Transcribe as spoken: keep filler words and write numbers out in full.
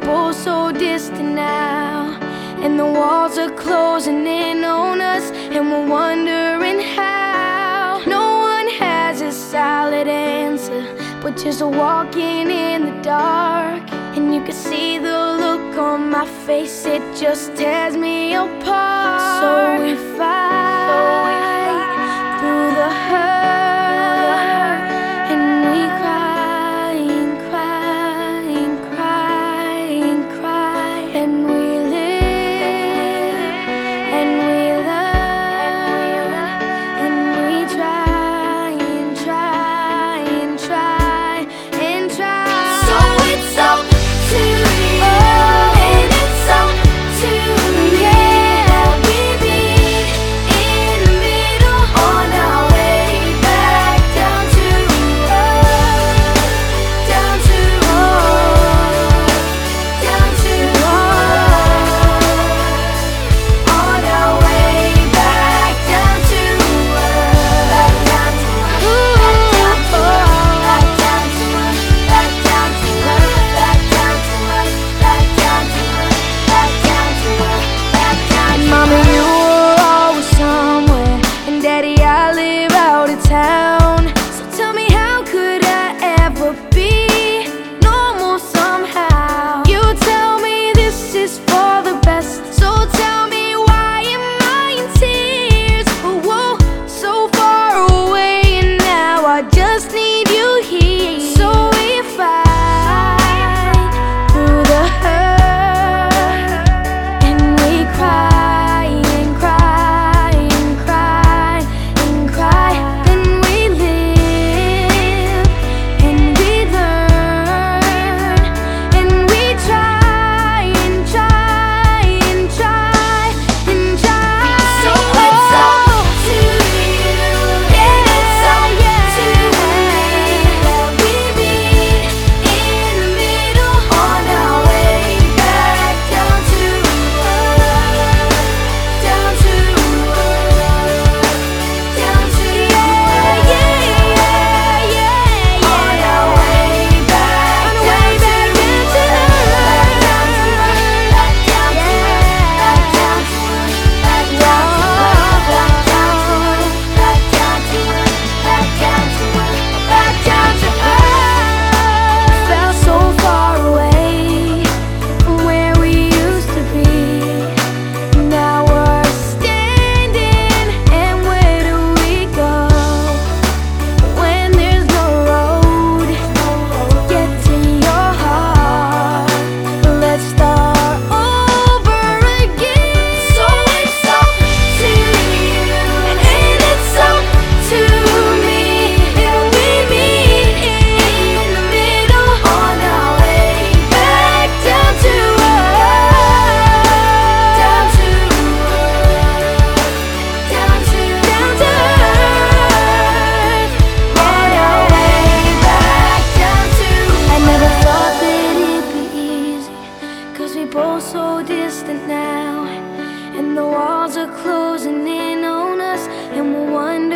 both so distant now, and the walls are closing in on us, and we're wondering how. No one has a solid answer, but just walking in the dark. And you can see the look on my face, it just tears me apart. So we fight through the hurt, and we cry and cry and cry and cry, and we live and we learn, and we try and try and try and try. So it's up to you, and it's up to me. Yeah, we meet in the middle on our way back down to earth, down to earth, down to earth, on our way back down to earth, back down to earth, back down to earth, back down to earth, back down to earth, back down to earth, back down to earth, back down to earth. Mommy, you were always somewhere, and Daddy, I live out of town. So tell me, how could I ever be normal somehow? You tell me this is for the best, so tell me, why am I in tears? Oh, whoa, so far away, and now I just need you here. So we fight through the hurt, and we cry and cry and cry and cry, and we live and we learn, and we try and try and try and try. So it's up to you, and it's up to me. We meet in the middle on our way back down to earth, down to earth, down to earth. Yeah, yeah, yeah, yeah. On our way back down to earth, back down to earth, back down to earth, back down to earth, back down to earth, back down to earth, back down to earth, back down to earth, back down to earth. Felt so far away from where we used to be. Now we're standing, and where do we go when there's no road to get to your heart? Let's start over again. So it's up to you, and it's up to me, and we meet in the middle on our way back down to earth, down to earth, down to down to earth, on our way back down to earth. I never thought that it'd be easy, 'cause we both so distant now, and the walls are closing in on us, and we're wondering